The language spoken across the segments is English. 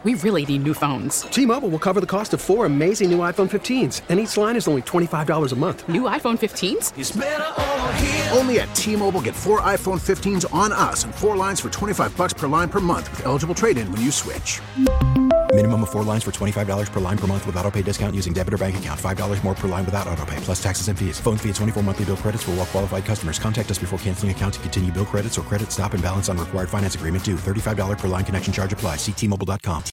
We really need new phones. T-Mobile will cover the cost of 4 amazing new iPhone 15s, and each line is only $25 a month. New iPhone 15s? It's better over here. Only at T-Mobile, get 4 iPhone 15s on us and 4 lines for $25 per line per month with eligible trade-in when you switch. Minimum of 4 lines for $25 per line per month with autopay discount using debit or bank account. $5 more per line without autopay, plus taxes and fees. Phone fee at 24 monthly bill credits for well-qualified customers. Contact us before canceling account to continue bill credits or credit stop and balance on required finance agreement due. $35 per line connection charge applies. See T-Mobile.com.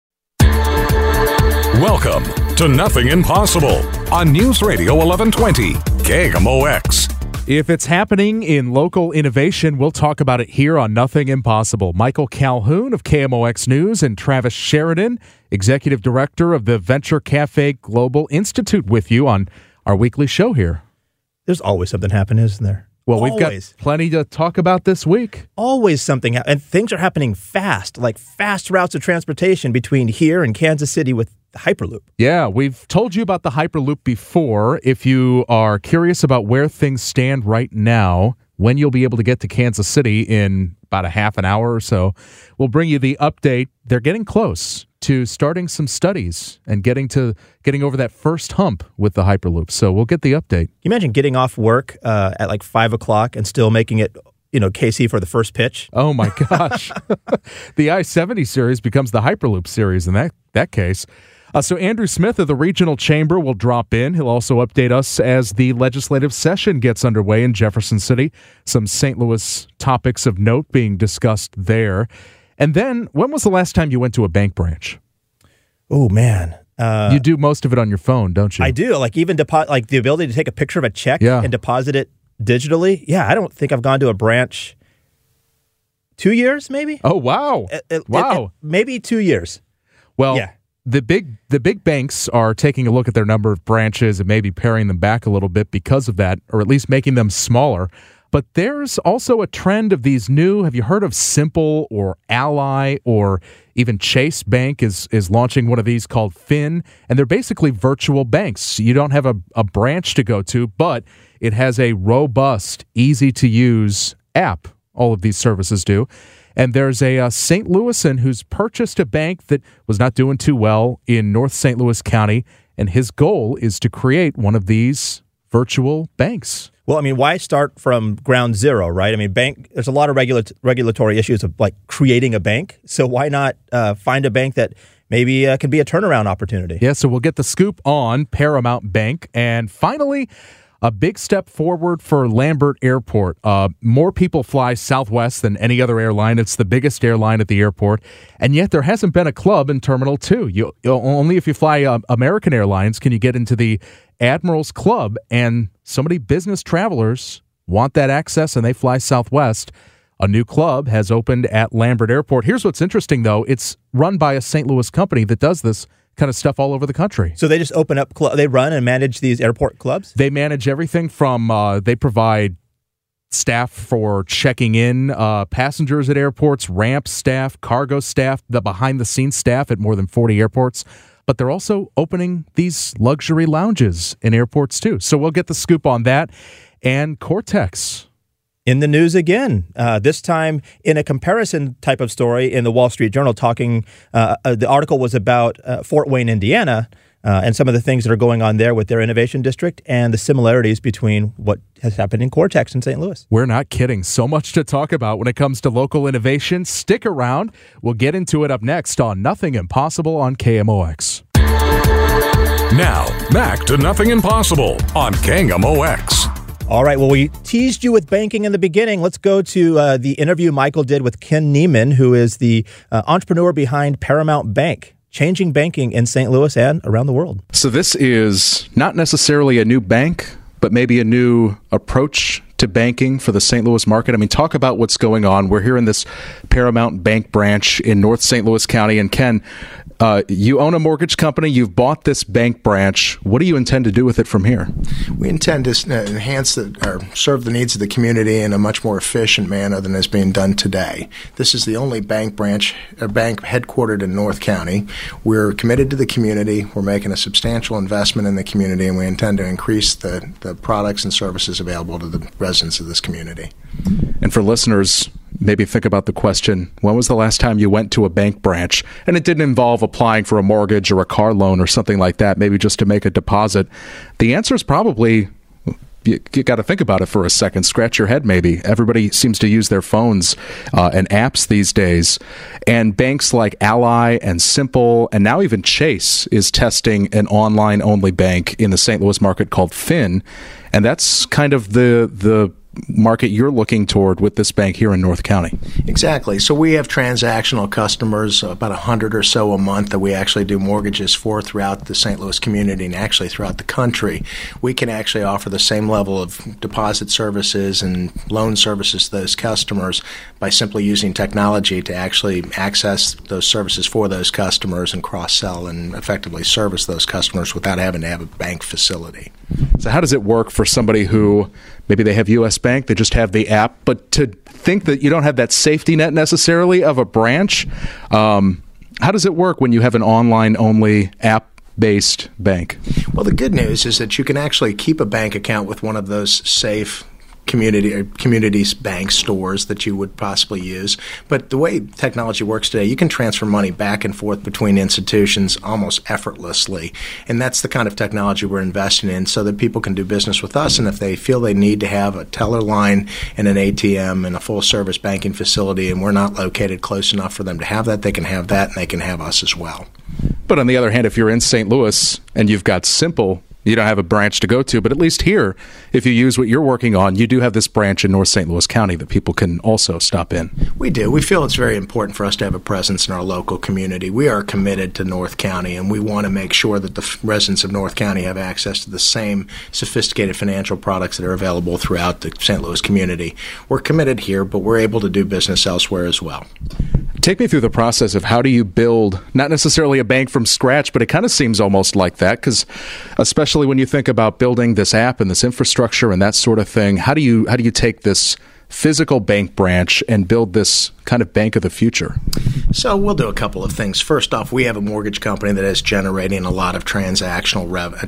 Welcome to Nothing Impossible on News Radio 1120 KMOX. If it's happening in local innovation, we'll talk about it here on Nothing Impossible. Michael Calhoun of KMOX News and Travis Sheridan, Executive Director of the Venture Cafe Global Institute, with you on our weekly show here. There's always something happening, isn't there? Well, we've got plenty to talk about this week. Always something. And things are happening fast, like fast routes of transportation between here and Kansas City with the Hyperloop. Yeah, we've told you about the Hyperloop before. If you are curious about where things stand right now, when you'll be able to get to Kansas City in about a half an hour or so, we'll bring you the update. They're getting close to starting some studies and getting over that first hump with the Hyperloop. So we'll get the update. Can you imagine getting off work at like 5 o'clock and still making it, KC for the first pitch? Oh, my gosh. The I-70 series becomes the Hyperloop series in that case. So Andrew Smith of the Regional Chamber will drop in. He'll also update us as the legislative session gets underway in Jefferson City. Some St. Louis topics of note being discussed there. And then, when was the last time you went to a bank branch? Oh, man. You do most of it on your phone, don't you? I do. Like even like the ability to take a picture of a check and deposit it digitally. Yeah, I don't think I've gone to a branch 2 years, maybe. Oh, wow. Wow. Maybe 2 years. Well, yeah. The big banks are taking a look at their number of branches and maybe paring them back a little bit because of that, or at least making them smaller. But there's also a trend of these new, have you heard of Simple or Ally, or even Chase Bank is launching one of these called Fin, and they're basically virtual banks. You don't have a branch to go to, but it has a robust, easy-to-use app. All of these services do. And there's a St. Louisan who's purchased a bank that was not doing too well in North St. Louis County, and his goal is to create one of these virtual banks. Well, I mean, why start from ground zero, right? I mean, there's a lot of regulatory issues of like creating a bank. So why not find a bank that maybe can be a turnaround opportunity? Yeah, so we'll get the scoop on Paramount Bank. And finally, a big step forward for Lambert Airport. More people fly Southwest than any other airline. It's the biggest airline at the airport. And yet there hasn't been a club in Terminal 2. Only if you fly American Airlines can you get into the Admirals Club. And so many business travelers want that access, and they fly Southwest. A new club has opened at Lambert Airport. Here's what's interesting, though. It's run by a St. Louis company that does this kind of stuff all over the country. So they just open up, they run and manage these airport clubs? They manage everything from, they provide staff for checking in passengers at airports, ramp staff, cargo staff, the behind-the-scenes staff at more than 40 airports. But they're also opening these luxury lounges in airports, too. So we'll get the scoop on that. And Cortex in the news again, this time in a comparison type of story in the Wall Street Journal talking, the article was about Fort Wayne, Indiana, and some of the things that are going on there with their innovation district and the similarities between what has happened in Cortex in St. Louis. We're not kidding. So much to talk about when it comes to local innovation. Stick around. We'll get into it up next on Nothing Impossible on KMOX. Now, back to Nothing Impossible on KMOX. All right, well, we teased you with banking in the beginning. Let's go to the interview Michael did with Ken Neiman, who is the entrepreneur behind Paramount Bank, changing banking in St. Louis and around the world. So this is not necessarily a new bank, but maybe a new approach to banking for the St. Louis market. I mean, talk about what's going on. We're here in this Paramount Bank branch in North St. Louis County. And Ken, you own a mortgage company. You've bought this bank branch. What do you intend to do with it from here? We intend to enhance or serve the needs of the community in a much more efficient manner than is being done today. This is the only bank branch, a bank headquartered in North County. We're committed to the community. We're making a substantial investment in the community, and we intend to increase the products and services available to the residents of this community. And for listeners, maybe think about the question, when was the last time you went to a bank branch and it didn't involve applying for a mortgage or a car loan or something like that, maybe just to make a deposit? The answer is probably, you got to think about it for a second. Scratch your head, maybe. Everybody seems to use their phones and apps these days. And banks like Ally and Simple, and now even Chase is testing an online-only bank in the St. Louis market called Finn. And that's kind of the market you're looking toward with this bank here in North County. Exactly. So we have transactional customers, about 100 or so a month, that we actually do mortgages for throughout the St. Louis community and actually throughout the country. We can actually offer the same level of deposit services and loan services to those customers by simply using technology to actually access those services for those customers and cross-sell and effectively service those customers without having to have a bank facility. So how does it work for somebody who maybe they have U.S. Bank, they just have the app, but to think that you don't have that safety net necessarily of a branch, how does it work when you have an online-only app-based bank? Well, the good news is that you can actually keep a bank account with one of those safe communities bank stores that you would possibly use. But the way technology works today, you can transfer money back and forth between institutions almost effortlessly. And that's the kind of technology we're investing in so that people can do business with us. And if they feel they need to have a teller line and an ATM and a full-service banking facility and we're not located close enough for them to have that, they can have that and they can have us as well. But on the other hand, if you're in St. Louis and you've got Simple, you don't have a branch to go to, but at least here, if you use what you're working on, you do have this branch in North St. Louis County that people can also stop in. We do. We feel it's very important for us to have a presence in our local community. We are committed to North County, and we want to make sure that the residents of North County have access to the same sophisticated financial products that are available throughout the St. Louis community. We're committed here, but we're able to do business elsewhere as well. Take me through the process of how do you build, not necessarily a bank from scratch, but it kind of seems almost like that, because especially when you think about building this app and this infrastructure and that sort of thing, how do you take this physical bank branch and build this kind of bank of the future? So we'll do a couple of things. First off, we have a mortgage company that is generating a lot of transactional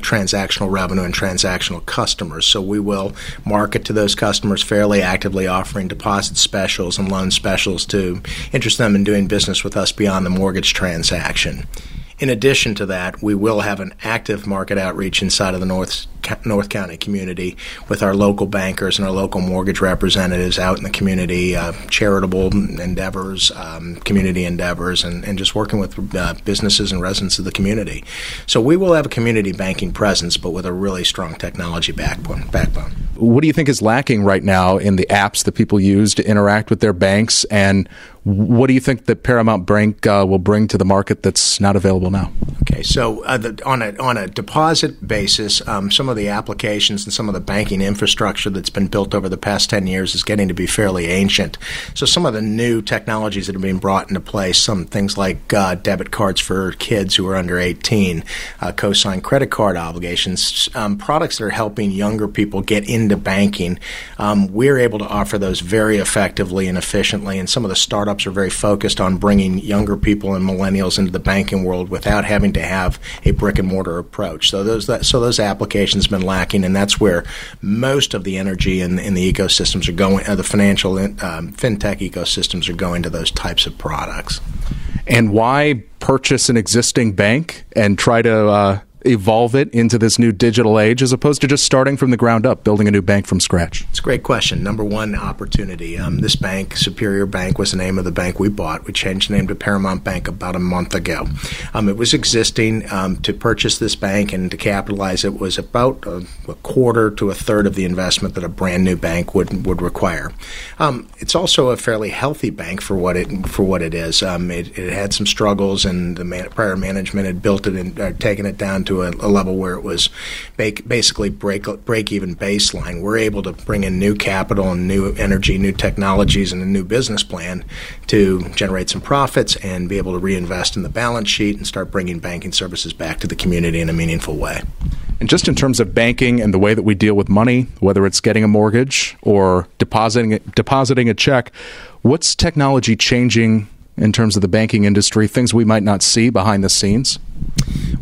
revenue and transactional customers. So we will market to those customers fairly actively, offering deposit specials and loan specials to interest them in doing business with us beyond the mortgage transaction. In addition to that, we will have an active market outreach inside of the North County community with our local bankers and our local mortgage representatives out in the community, charitable endeavors, community endeavors, and just working with businesses and residents of the community. So we will have a community banking presence, but with a really strong technology backbone. What do you think is lacking right now in the apps that people use to interact with their banks, and what do you think that Paramount Bank will bring to the market that's not available now? Okay, so on a deposit basis, some of the applications and some of the banking infrastructure that's been built over the past 10 years is getting to be fairly ancient. So some of the new technologies that are being brought into place, some things like debit cards for kids who are under 18, co-signed credit card obligations, products that are helping younger people get into banking, we're able to offer those very effectively and efficiently, and some of the startups are very focused on bringing younger people and millennials into the banking world without having to have a brick-and-mortar approach. So those applications have been lacking, and that's where most of the energy in the ecosystems are going, the financial fintech ecosystems are going to those types of products. And why purchase an existing bank and try to evolve it into this new digital age as opposed to just starting from the ground up, building a new bank from scratch? It's a great question. Number one, opportunity. This bank, Superior Bank, was the name of the bank we bought. We changed the name to Paramount Bank about a month ago. It was existing. To purchase this bank and to capitalize it was about a quarter to a third of the investment that a brand new bank would require. It's also a fairly healthy bank for what it is. It had some struggles, and the prior management had built it and taken it down to a level where it was basically break-even baseline. We're able to bring in new capital and new energy, new technologies, and a new business plan to generate some profits and be able to reinvest in the balance sheet and start bringing banking services back to the community in a meaningful way. And just in terms of banking and the way that we deal with money, whether it's getting a mortgage or depositing a check, what's technology changing in terms of the banking industry, things we might not see behind the scenes?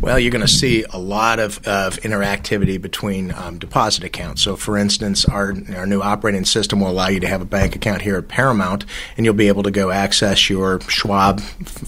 Well, you're going to see a lot of interactivity between deposit accounts. So, for instance, our new operating system will allow you to have a bank account here at Paramount, and you'll be able to go access your Schwab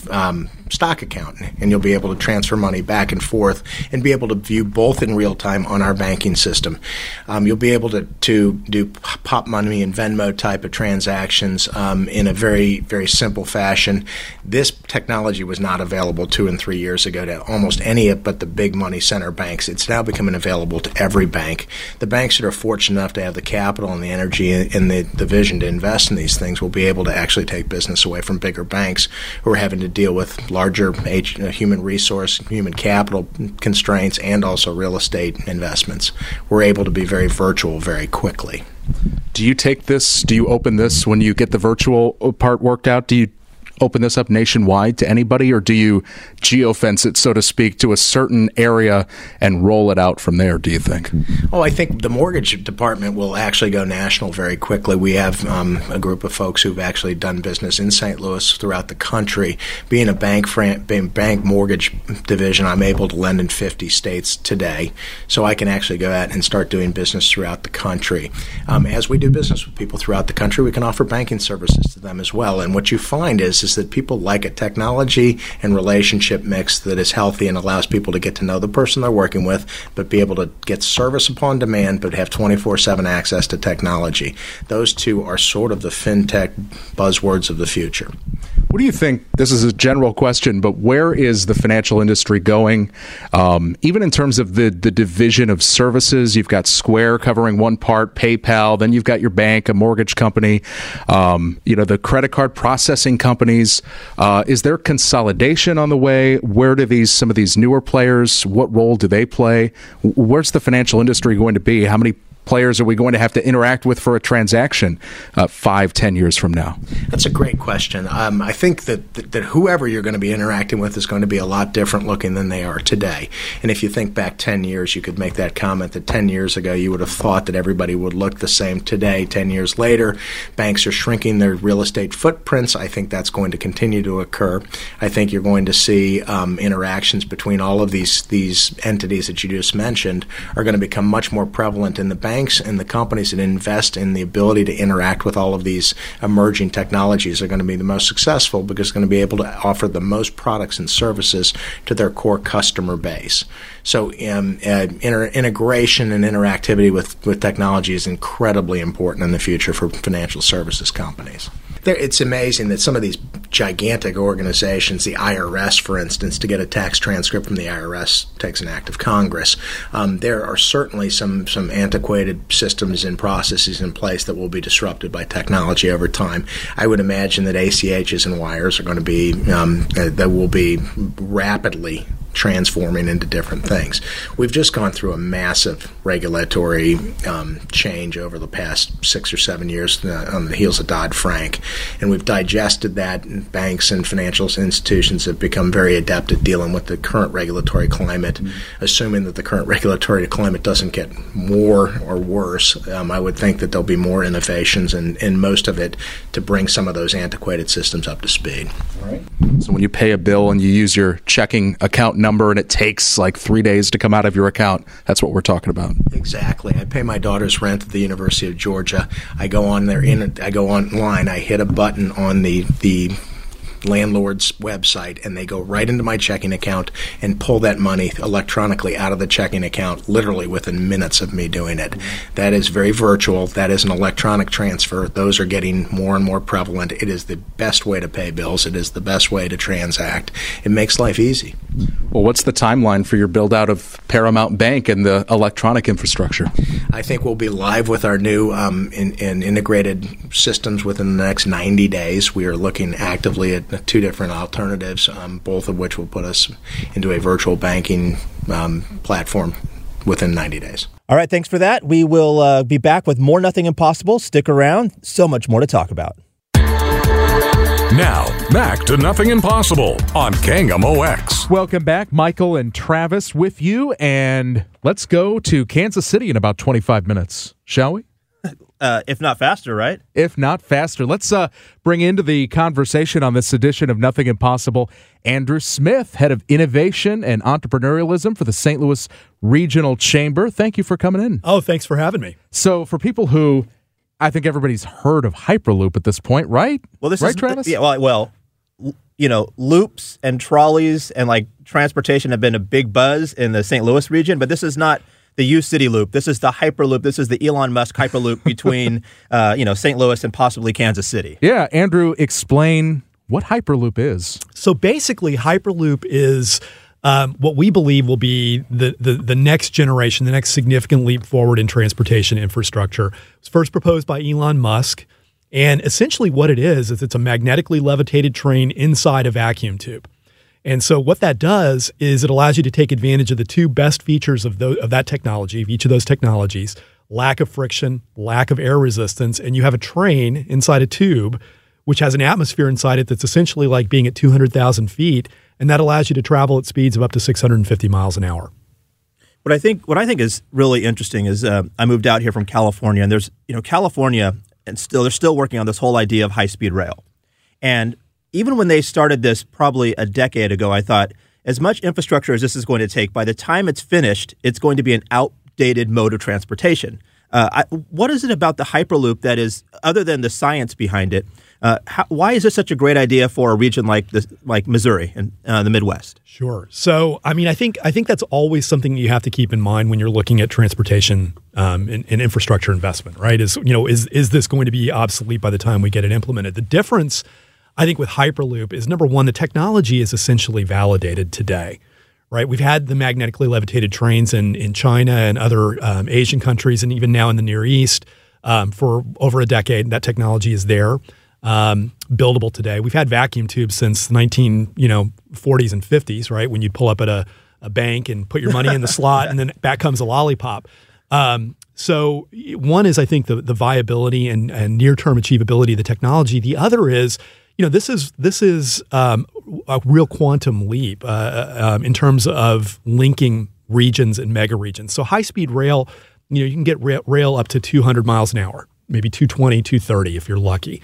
stock account, and you'll be able to transfer money back and forth and be able to view both in real time on our banking system. You'll be able to do pop money and Venmo type of transactions in a very, very simple fashion. This technology was not available 2 and 3 years ago to almost any but the big money center banks. It's now becoming available to every bank. The banks that are fortunate enough to have the capital and the energy and the vision to invest in these things will be able to actually take business away from bigger banks who are having to deal with larger human resource, human capital constraints, and also real estate investments. We're able to be very virtual very quickly. Do you open this when you get the virtual part worked out? Do you open this up nationwide to anybody, or do you geofence it, so to speak, to a certain area and roll it out from there, do you think? I think the mortgage department will actually go national very quickly. We have a group of folks who've actually done business in St. Louis throughout the country. Being a bank mortgage division, I'm able to lend in 50 states today, so I can actually go out and start doing business throughout the country. As we do business with people throughout the country, we can offer banking services to them as well. And what you find is that people like a technology and relationship mix that is healthy and allows people to get to know the person they're working with, but be able to get service upon demand, but have 24/7 access to technology. Those two are sort of the fintech buzzwords of the future. What do you think? This is a general question, but where is the financial industry going? Even in terms of the division of services, you've got Square covering one part, PayPal, then you've got your bank, a mortgage company, the credit card processing companies. Is there consolidation on the way? Where do some of these newer players, what role do they play? Where's the financial industry going to be? How many players are we going to have to interact with for a transaction 5-10 years from now? That's a great question. I think that whoever you're going to be interacting with is going to be a lot different looking than they are today. And if you think back 10 years, you could make that comment that 10 years ago you would have thought that everybody would look the same. Today, 10 years later, banks are shrinking their real estate footprints. I think that's going to continue to occur. I think you're going to see interactions between all of these entities that you just mentioned are going to become much more prevalent in the banks and the companies that invest in the ability to interact with all of these emerging technologies are going to be the most successful because they're going to be able to offer the most products and services to their core customer base. So integration and interactivity with technology is incredibly important in the future for financial services companies. It's amazing that some of these gigantic organizations, the IRS, for instance, to get a tax transcript from the IRS takes an act of Congress. There are certainly some antiquated systems and processes in place that will be disrupted by technology over time. I would imagine that ACHs and wires are going to be that will be rapidly transforming into different things. We've just gone through a massive regulatory change over the past 6 or 7 years on the heels of Dodd-Frank, and we've digested that. Banks and financial institutions have become very adept at dealing with the current regulatory climate. Assuming that the current regulatory climate doesn't get more or worse, I would think that there'll be more innovations and most of it to bring some of those antiquated systems up to speed. All right. So when you pay a bill and you use your checking account number and it takes like 3 days to come out of your account, that's what we're talking about. Exactly. I pay my daughter's rent at the University of Georgia. I go on there, I go online, I hit a button on the landlord's website, and they go right into my checking account and pull that money electronically out of the checking account literally within minutes of me doing it. That is very virtual. That is an electronic transfer. Those are getting more and more prevalent. It is the best way to pay bills. It is the best way to transact. It makes life easy. Well, what's the timeline for your build out of Paramount Bank and the electronic infrastructure? I think we'll be live with our new integrated systems within the next 90 days. We are looking actively at 2 different alternatives, both of which will put us into a virtual banking platform within 90 days. All right, thanks for that. We will be back with more Nothing Impossible. Stick around. So much more to talk about. Now, back to Nothing Impossible on KMOX. Welcome back. Michael and Travis with you, and let's go to Kansas City in about 25 minutes, shall we? if not faster, right? If not faster. Let's bring into the conversation on this edition of Nothing Impossible Andrew Smith, head of innovation and entrepreneurialism for the St. Louis Regional Chamber. Thank you for coming in. Oh, thanks for having me. So for people who, I think everybody's heard of Hyperloop at this point, right? Well, this right, is Travis? Yeah. Well, you know, loops and trolleys and like transportation have been a big buzz in the St. Louis region, but this is not the U-City Loop. This is the Hyperloop. This is the Elon Musk Hyperloop between, St. Louis and possibly Kansas City. Yeah, Andrew, explain what Hyperloop is. So basically, Hyperloop is what we believe will be the next generation, the next significant leap forward in transportation infrastructure. It was first proposed by Elon Musk. And essentially what it is it's a magnetically levitated train inside a vacuum tube. And so what that does is it allows you to take advantage of the two best features of that technology, of each of those technologies: lack of friction, lack of air resistance, and you have a train inside a tube which has an atmosphere inside it that's essentially like being at 200,000 feet, and that allows you to travel at speeds of up to 650 miles an hour. What I think is really interesting is I moved out here from California, and there's California, and they're still working on this whole idea of high-speed rail. And even when they started this probably a decade ago, I thought, as much infrastructure as this is going to take, by the time it's finished, it's going to be an outdated mode of transportation. What is it about the Hyperloop that is, other than the science behind it, why is this such a great idea for a region like Missouri and the Midwest? Sure. So, I mean, I think that's always something you have to keep in mind when you're looking at transportation and infrastructure investment, right? Is this going to be obsolete by the time we get it implemented? The difference, I think, with Hyperloop is, number one, the technology is essentially validated today, right? We've had the magnetically levitated trains in China and other Asian countries, and even now in the Near East for over a decade. That technology is there. Buildable today. We've had vacuum tubes since 40s and 50s, right? When you'd pull up at a bank and put your money in the slot, and then back comes a lollipop. So one is, I think, the viability and near-term achievability of the technology. The other is, this is a real quantum leap in terms of linking regions and mega regions. So high-speed rail, you can get rail up to 200 miles an hour, maybe 220, 230 if you're lucky.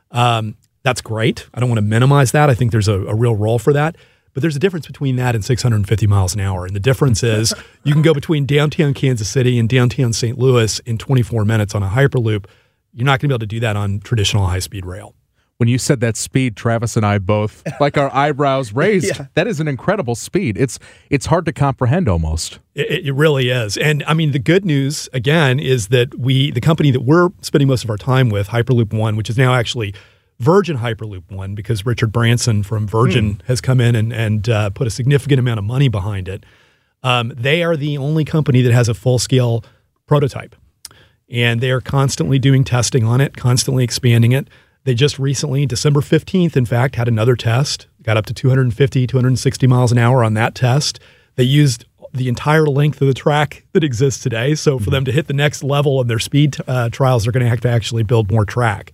That's great. I don't want to minimize that. I think there's a real role for that. But there's a difference between that and 650 miles an hour. And the difference is you can go between downtown Kansas City and downtown St. Louis in 24 minutes on a Hyperloop. You're not going to be able to do that on traditional high-speed rail. When you said that speed, Travis and I both, like our eyebrows raised. Yeah. That is an incredible speed. It's hard to comprehend almost. It really is. And I mean, the good news, again, is that the company that we're spending most of our time with, Hyperloop One, which is now actually Virgin Hyperloop One, because Richard Branson from Virgin has come in and put a significant amount of money behind it. They are the only company that has a full-scale prototype. And they are constantly doing testing on it, constantly expanding it. They just recently, December 15th, in fact, had another test, got up to 250, 260 miles an hour on that test. They used the entire length of the track that exists today. So for them to hit the next level of their speed trials, they're going to have to actually build more track.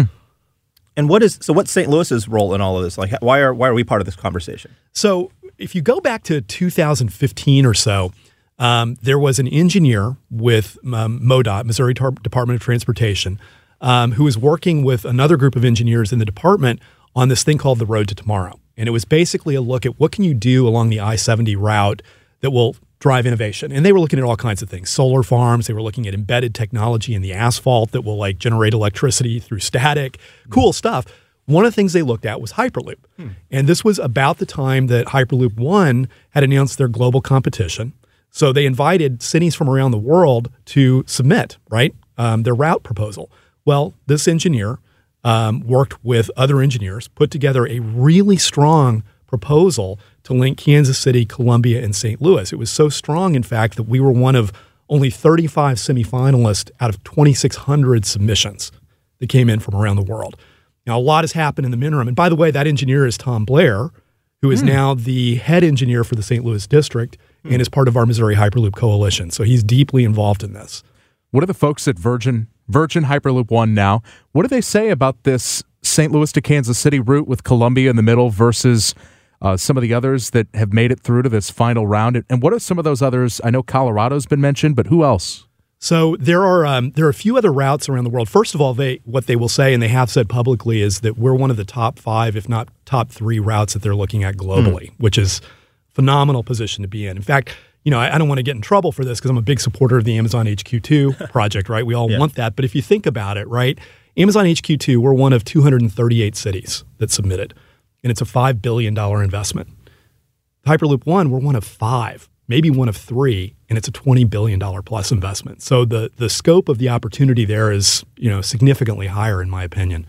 And what's St. Louis's role in all of this? Like, why are we part of this conversation? So if you go back to 2015 or so, there was an engineer with MoDOT, Missouri Department of Transportation, who was working with another group of engineers in the department on this thing called the Road to Tomorrow. And it was basically a look at what can you do along the I-70 route that will drive innovation. And they were looking at all kinds of things. Solar farms. They were looking at embedded technology in the asphalt that will generate electricity through static. Cool stuff. One of the things they looked at was Hyperloop. And this was about the time that Hyperloop One had announced their global competition. So they invited cities from around the world to submit, their route proposal. Well, this engineer worked with other engineers, put together a really strong proposal to link Kansas City, Columbia, and St. Louis. It was so strong, in fact, that we were one of only 35 semifinalists out of 2,600 submissions that came in from around the world. Now, a lot has happened in the interim. And by the way, that engineer is Tom Blair, who is now the head engineer for the St. Louis district and is part of our Missouri Hyperloop Coalition. So he's deeply involved in this. What are the folks at Virgin Hyperloop One now? What do they say about this St. Louis to Kansas City route with Columbia in the middle versus some of the others that have made it through to this final round? And what are some of those others? I know Colorado's been mentioned, but who else? So there are a few other routes around the world. First of all, what they will say, and they have said publicly, is that we're one of the top 5, if not top 3 routes that they're looking at globally, which is a phenomenal position to be in. In fact, I don't want to get in trouble for this because I'm a big supporter of the Amazon HQ2 project, right? We all want that. But if you think about it, right, Amazon HQ2, we're one of 238 cities that submitted, and it's a $5 billion investment. Hyperloop One, we're one of 5, maybe one of 3, and it's a $20 billion plus investment. So the scope of the opportunity there is, significantly higher in my opinion.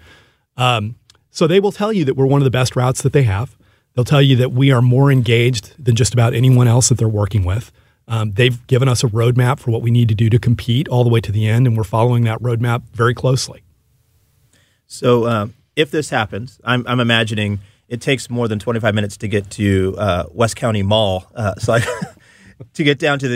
So they will tell you that we're one of the best routes that they have. They'll tell you that we are more engaged than just about anyone else that they're working with. They've given us a roadmap for what we need to do to compete all the way to the end, and we're following that roadmap very closely. So if this happens, I'm imagining it takes more than 25 minutes to get to West County Mall. To get down to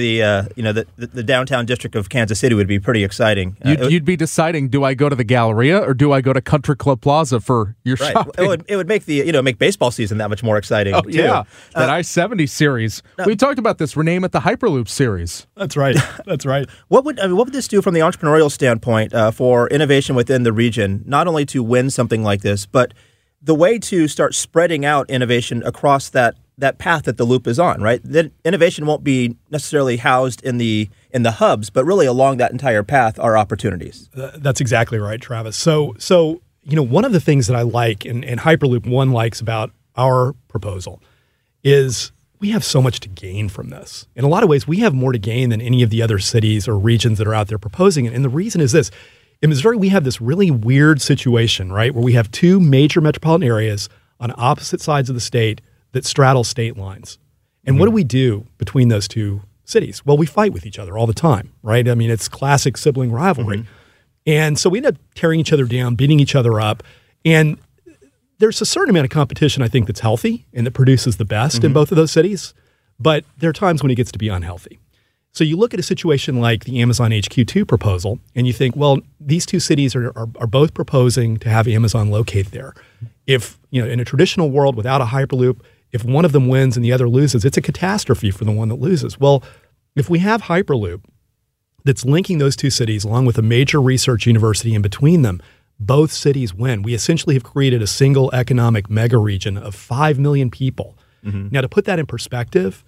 the downtown district of Kansas City would be pretty exciting. You'd be deciding, do I go to the Galleria or do I go to Country Club Plaza for your shopping? It would make make baseball season that much more exciting. Oh, too. Yeah, that I-70 series. We talked about this. Rename it the Hyperloop series. That's right. That's right. What would this do from the entrepreneurial standpoint for innovation within the region? Not only to win something like this, but the way to start spreading out innovation across that path that the loop is on, right? That innovation won't be necessarily housed in the hubs, but really along that entire path are opportunities. That's exactly right, Travis. So one of the things that I like and Hyperloop One likes about our proposal is we have so much to gain from this. In a lot of ways, we have more to gain than any of the other cities or regions that are out there proposing it. And the reason is this. In Missouri, we have this really weird situation, right, where we have 2 major metropolitan areas on opposite sides of the state that straddle state lines. And what do we do between those 2 cities? Well, we fight with each other all the time, right? I mean, it's classic sibling rivalry. And so we end up tearing each other down, beating each other up. And there's a certain amount of competition, I think, that's healthy and that produces the best in both of those cities. But there are times when it gets to be unhealthy. So you look at a situation like the Amazon HQ2 proposal, and you think, well, these 2 cities are both proposing to have Amazon locate there. If, in a traditional world without a Hyperloop, if one of them wins and the other loses, it's a catastrophe for the one that loses. Well, if we have Hyperloop that's linking those 2 cities along with a major research university in between them, both cities win. We essentially have created a single economic mega region of 5 million people. Now, to put that in perspective,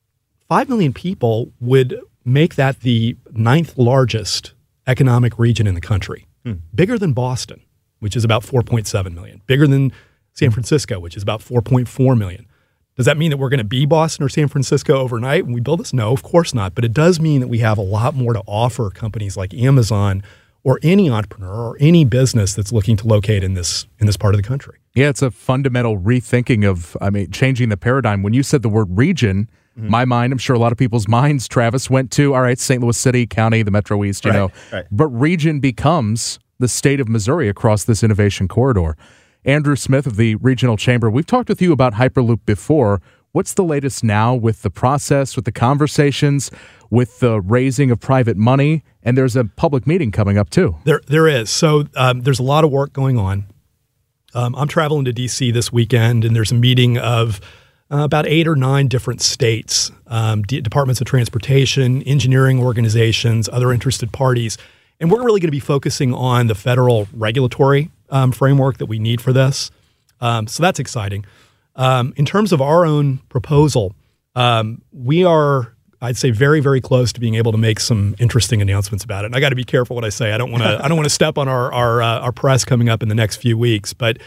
5 million people would make that the 9th largest economic region in the country, bigger than Boston, which is about 4.7 million, bigger than San Francisco, which is about 4.4 million. Does that mean that we're going to be Boston or San Francisco overnight when we build this? No, of course not. But it does mean that we have a lot more to offer companies like Amazon or any entrepreneur or any business that's looking to locate in this part of the country. Yeah, it's a fundamental rethinking of, changing the paradigm. When you said the word region, my mind, I'm sure a lot of people's minds, Travis, went to, all right, St. Louis City, county, the Metro East, Right. But region becomes the state of Missouri across this innovation corridor. Andrew Smith of the Regional Chamber, we've talked with you about Hyperloop before. What's the latest now with the process, with the conversations, with the raising of private money? And there's a public meeting coming up, too. There is. So there's a lot of work going on. I'm traveling to D.C. this weekend, and there's a meeting of about 8 or 9 different states, departments of transportation, engineering organizations, other interested parties. And we're really going to be focusing on the federal regulatory framework that we need for this. So that's exciting. In terms of our own proposal, we are, I'd say, very, very close to being able to make some interesting announcements about it. And I got to be careful what I say. I don't want to step on our press coming up in the next few weeks. But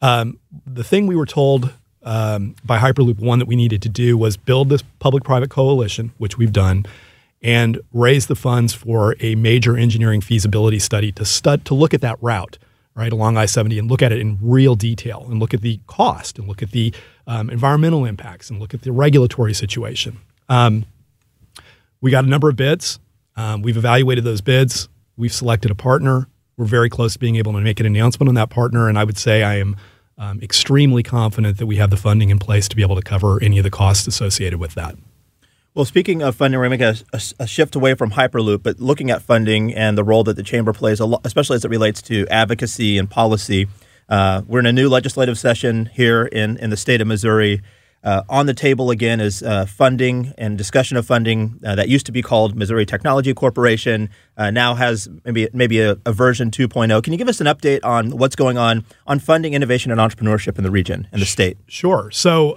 the thing we were told by Hyperloop One that we needed to do was build this public-private coalition, which we've done, and raise the funds for a major engineering feasibility study to look at that route, right, along I-70 and look at it in real detail and look at the cost and look at the environmental impacts and look at the regulatory situation. We got a number of bids. We've evaluated those bids. We've selected a partner. We're very close to being able to make an announcement on that partner, and I would say I am extremely confident that we have the funding in place to be able to cover any of the costs associated with that. Well, speaking of funding, we're going to make a shift away from Hyperloop, but looking at funding and the role that the Chamber plays, especially as it relates to advocacy and policy. We're in a new legislative session here in the state of Missouri. On the table again is funding and discussion of funding that used to be called Missouri Technology Corporation, now has maybe a version 2.0. Can you give us an update on what's going on funding, innovation, and entrepreneurship in the region and the state? Sure. So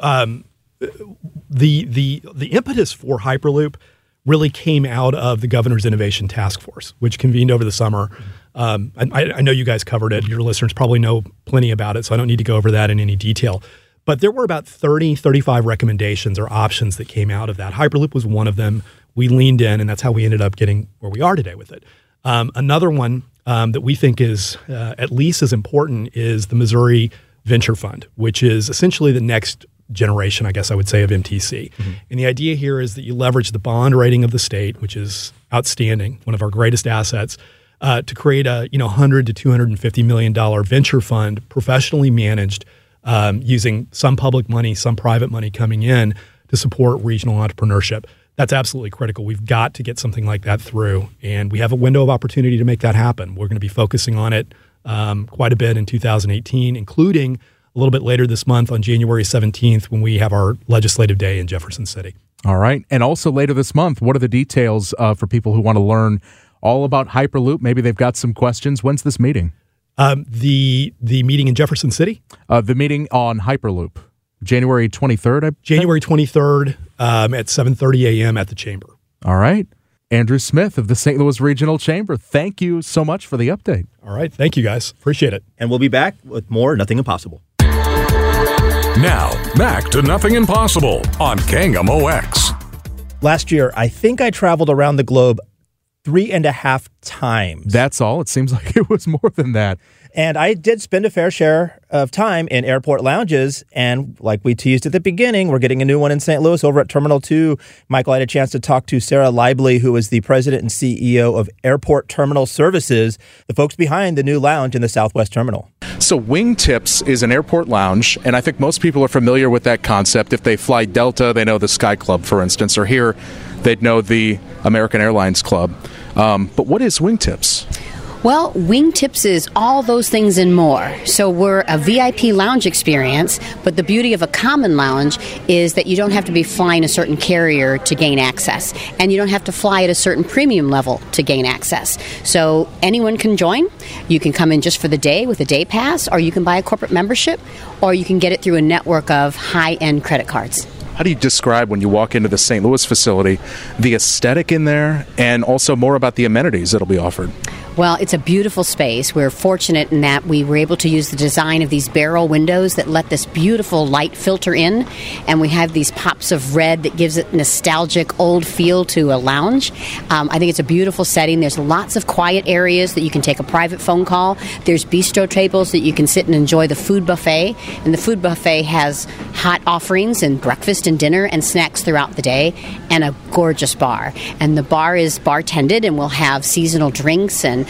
the impetus for Hyperloop really came out of the Governor's Innovation Task Force, which convened over the summer. I know you guys covered it. Your listeners probably know plenty about it, so I don't need to go over that in any detail. But there were about 35 recommendations or options that came out of that. Hyperloop was one of them. We leaned in, and that's how we ended up getting where we are today with it. Another one that we think is at least as important is the Missouri Venture Fund, which is essentially the next generation, I guess I would say, of MTC. Mm-hmm. And the idea here is that you leverage the bond rating of the state, which is outstanding, one of our greatest assets, to create a $100 to $250 million venture fund, professionally managed, using some public money, some private money coming in to support regional entrepreneurship. That's absolutely critical. We've got to get something like that through, and we have a window of opportunity to make that happen. We're going to be focusing on it quite a bit in 2018, including a little bit later this month on January 17th when we have our legislative day in Jefferson City. All right. And also later this month, what are the details for people who want to learn all about Hyperloop? Maybe they've got some questions. When's this meeting? The meeting in Jefferson City? The meeting on Hyperloop. January 23rd? January 23rd at 7:30 a.m. at the Chamber. All right. Andrew Smith of the St. Louis Regional Chamber, thank you so much for the update. All right. Thank you, guys. Appreciate it. And we'll be back with more Nothing Impossible. Now, back to Nothing Impossible on KMOX. Last year, I think I traveled around the globe 3.5 times. That's all? It seems like it was more than that. And I did spend a fair share of time in airport lounges. And like we teased at the beginning, we're getting a new one in St. Louis over at Terminal 2. Michael, I had a chance to talk to Sarah Leibley, who is the president and CEO of Airport Terminal Services, the folks behind the new lounge in the Southwest Terminal. So Wingtips is an airport lounge, and I think most people are familiar with that concept. If they fly Delta, they know the Sky Club, for instance, or here, they'd know the American Airlines Club. But what is Wingtips? Well, Wingtips is all those things and more. So we're a VIP lounge experience, but the beauty of a common lounge is that you don't have to be flying a certain carrier to gain access, and you don't have to fly at a certain premium level to gain access. So anyone can join. You can come in just for the day with a day pass, or you can buy a corporate membership, or you can get it through a network of high-end credit cards. How do you describe, when you walk into the St. Louis facility, the aesthetic in there, and also more about the amenities that'll be offered? Well, it's a beautiful space. We're fortunate in that we were able to use the design of these barrel windows that let this beautiful light filter in, and we have these pops of red that gives it nostalgic old feel to a lounge. I think it's a beautiful setting. There's lots of quiet areas that you can take a private phone call. There's bistro tables that you can sit and enjoy the food buffet, and the food buffet has hot offerings and breakfast and dinner and snacks throughout the day, and a gorgeous bar. And the bar is bartended, and we'll have seasonal drinks and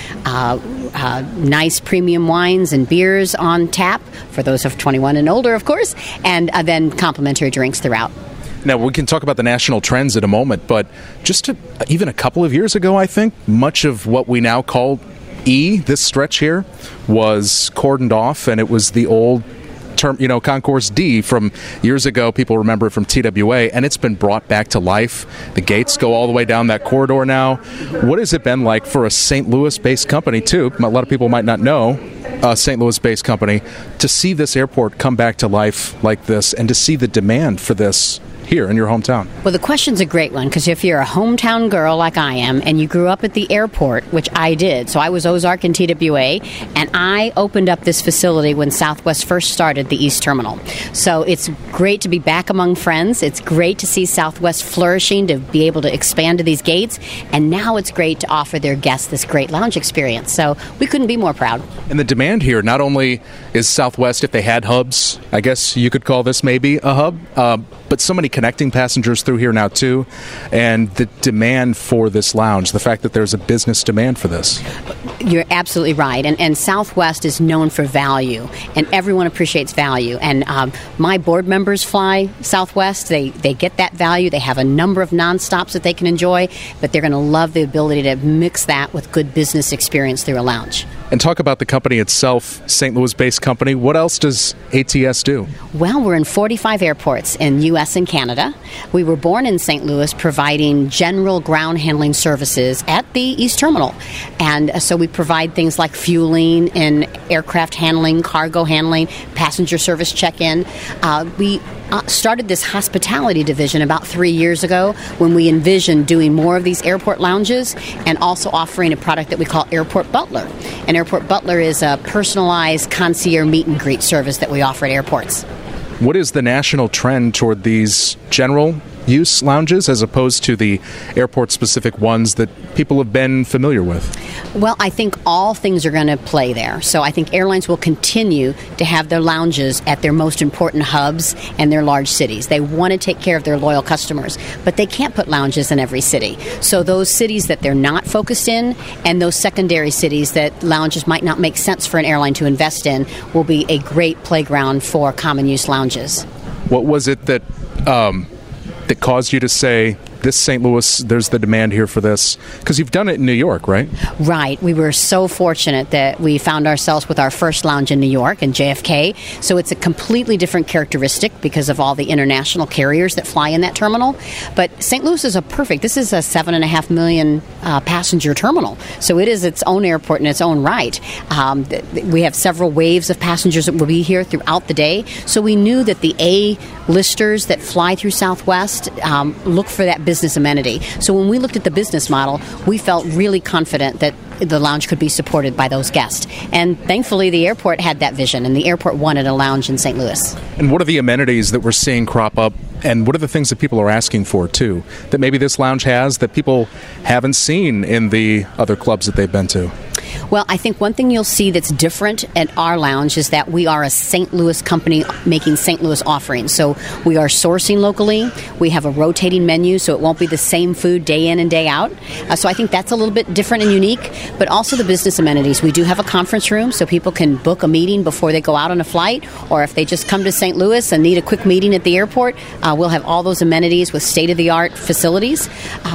nice premium wines and beers on tap for those of 21 and older, of course, and then complimentary drinks throughout. Now, we can talk about the national trends in a moment, but just even a couple of years ago, I think, much of what we now call this stretch here, was cordoned off, and it was the old Concourse D from years ago. People remember it from TWA, and it's been brought back to life. The gates go all the way down that corridor now. What has it been like for a St. Louis-based company, too? A lot of people might not know, a St. Louis-based company, to see this airport come back to life like this and to see the demand for this here in your hometown? Well, the question's a great one, because if you're a hometown girl like I am and you grew up at the airport, which I did, so I was Ozark and TWA, and I opened up this facility when Southwest first started the East Terminal. So it's great to be back among friends. It's great to see Southwest flourishing, to be able to expand to these gates, and now it's great to offer their guests this great lounge experience. So we couldn't be more proud. And the demand here, not only is Southwest, if they had hubs, I guess you could call this maybe a hub, but so many connecting passengers through here now too, and the demand for this lounge, the fact that there's a business demand for this. You're absolutely right. And Southwest is known for value, and everyone appreciates value. And my board members fly Southwest. They get that value. They have a number of nonstops that they can enjoy, but they're going to love the ability to mix that with good business experience through a lounge. And talk about the company itself, St. Louis-based company. What else does ATS do? Well, we're in 45 airports in U.S. and Canada. We were born in St. Louis providing general ground handling services at the East Terminal. And so we provide things like fueling and aircraft handling, cargo handling, passenger service check-in. We started this hospitality division about 3 years ago when we envisioned doing more of these airport lounges and also offering a product that we call Airport Butler. And Airport Butler is a personalized concierge meet and greet service that we offer at airports. What is the national trend toward these general use lounges as opposed to the airport-specific ones that people have been familiar with? Well, I think all things are going to play there. So I think airlines will continue to have their lounges at their most important hubs and their large cities. They want to take care of their loyal customers, but they can't put lounges in every city. So those cities that they're not focused in and those secondary cities that lounges might not make sense for an airline to invest in will be a great playground for common use lounges. What was it that caused you to say, this St. Louis, there's the demand here for this? Because you've done it in New York, right? Right. We were so fortunate that we found ourselves with our first lounge in New York, in JFK. So it's a completely different characteristic because of all the international carriers that fly in that terminal. But St. Louis is this is a 7.5 million passenger terminal. So it is its own airport in its own right. We have several waves of passengers that will be here throughout the day. So we knew that the A-listers that fly through Southwest look for that business amenity. So when we looked at the business model, we felt really confident that the lounge could be supported by those guests. And thankfully, the airport had that vision, and the airport wanted a lounge in St. Louis. And what are the amenities that we're seeing crop up, and what are the things that people are asking for, too, that maybe this lounge has that people haven't seen in the other clubs that they've been to? Well, I think one thing you'll see that's different at our lounge is that we are a St. Louis company making St. Louis offerings. So we are sourcing locally. We have a rotating menu, so it won't be the same food day in and day out. So I think that's a little bit different and unique. But also the business amenities. We do have a conference room, so people can book a meeting before they go out on a flight, or if they just come to St. Louis and need a quick meeting at the airport, we'll have all those amenities with state-of-the-art facilities.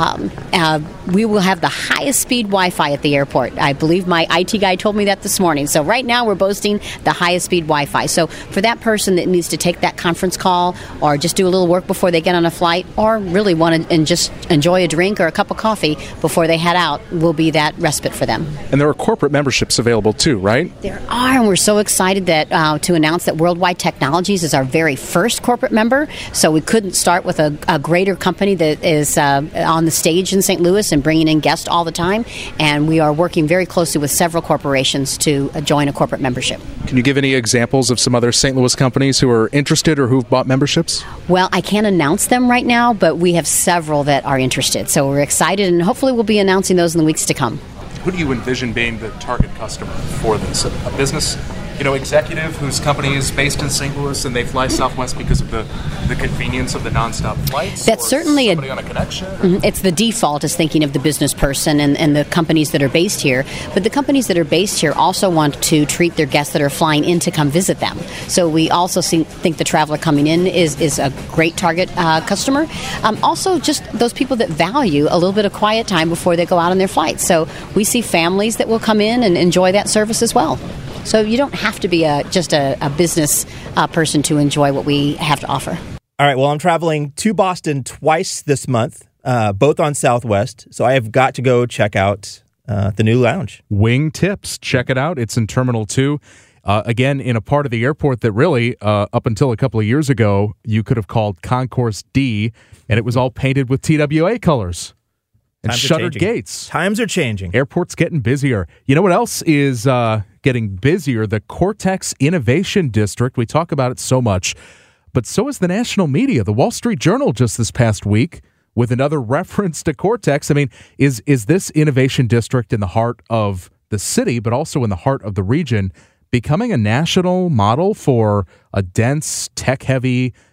We will have the highest speed Wi-Fi at the airport. I believe my IT guy told me that this morning. So right now we're boasting the highest speed Wi-Fi. So for that person that needs to take that conference call or just do a little work before they get on a flight, or really want to just enjoy a drink or a cup of coffee before they head out, will be that respite for them. And there are corporate memberships available too, right? There are, and we're so excited that to announce that Worldwide Technologies is our very first corporate member. So we couldn't start with a greater company that is on the stage in St. Louis and bringing in guests all the time. And we are working very closely with several corporations to join a corporate membership. Can you give any examples of some other St. Louis companies who are interested or who've bought memberships? Well, I can't announce them right now, but we have several that are interested. So we're excited, and hopefully we'll be announcing those in the weeks to come. Who do you envision being the target customer for this? A business, executive whose company is based in St. Louis and they fly Southwest because of the convenience of the nonstop flights? That's certainly somebody on a connection? It's the default is thinking of the business person and the companies that are based here. But the companies that are based here also want to treat their guests that are flying in to come visit them. So we also think the traveler coming in is a great target customer. Also, just those people that value a little bit of quiet time before they go out on their flights. So we see families that will come in and enjoy that service as well. So you don't have to be just a business person to enjoy what we have to offer. All right, well, I'm traveling to Boston twice this month, both on Southwest, so I have got to go check out the new lounge. Wing Tips. Check it out. It's in Terminal 2. Again, in a part of the airport that really, up until a couple of years ago, you could have called Concourse D, and it was all painted with TWA colors. And shuttered gates. Times are changing. Airport's getting busier. You know what else is getting busier? The Cortex Innovation District. We talk about it so much, but so is the national media. The Wall Street Journal just this past week with another reference to Cortex. I mean, is this innovation district in the heart of the city, but also in the heart of the region, becoming a national model for a dense, tech-heavy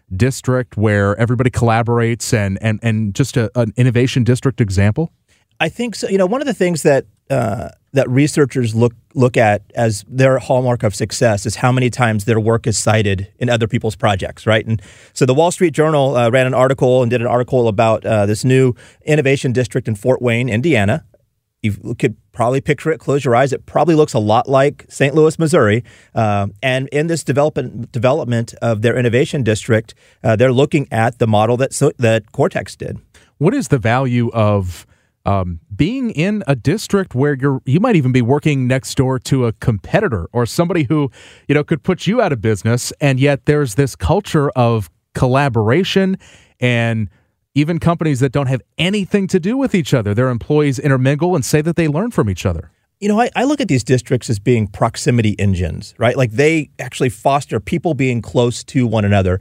district where everybody collaborates and just an innovation district example? I think so. One of the things that that researchers look at as their hallmark of success is how many times their work is cited in other people's projects, right? And so the Wall Street Journal ran an article and did an article about this new innovation district in Fort Wayne, Indiana. You could probably picture it. Close your eyes. It probably looks a lot like St. Louis, Missouri. And in this development of their innovation district, they're looking at the model that Cortex did. What is the value of being in a district where you might even be working next door to a competitor or somebody who, could put you out of business, and yet there's this culture of collaboration and even companies that don't have anything to do with each other, their employees intermingle and say that they learn from each other? I look at these districts as being proximity engines, right? Like they actually foster people being close to one another.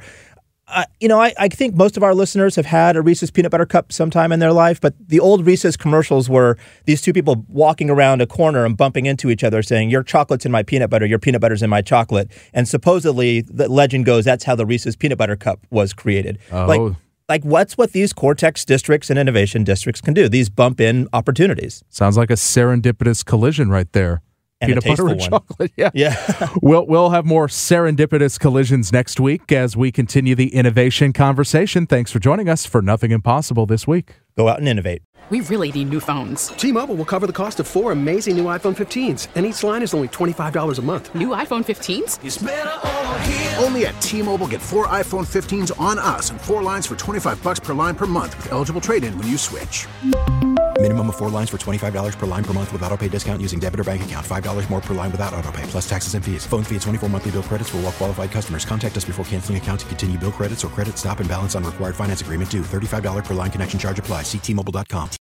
I think most of our listeners have had a Reese's Peanut Butter Cup sometime in their life, but the old Reese's commercials were these two people walking around a corner and bumping into each other saying, your chocolate's in my peanut butter, your peanut butter's in my chocolate. And supposedly, the legend goes, that's how the Reese's Peanut Butter Cup was created. Oh. Like what's what these Cortex districts and innovation districts can do? These bump-in opportunities. Sounds like a serendipitous collision right there. And peanut butter and chocolate. Yeah. We'll have more serendipitous collisions next week as we continue the innovation conversation. Thanks for joining us for Nothing Impossible this week. Go out and innovate. We really need new phones. T-Mobile will cover the cost of 4 amazing new iPhone 15s, and each line is only $25 a month. New iPhone 15s? It's better over here. Only at T-Mobile, get 4 iPhone 15s on us and 4 lines for $25 per line per month with eligible trade-in when you switch. Minimum of 4 lines for $25 per line per month with autopay discount using debit or bank account. $5 more per line without autopay, plus taxes and fees. Phone fee at 24 monthly bill credits for well-qualified customers. Contact us before canceling account to continue bill credits or credit stop and balance on required finance agreement due. $35 per line connection charge applies. See T-Mobile.com.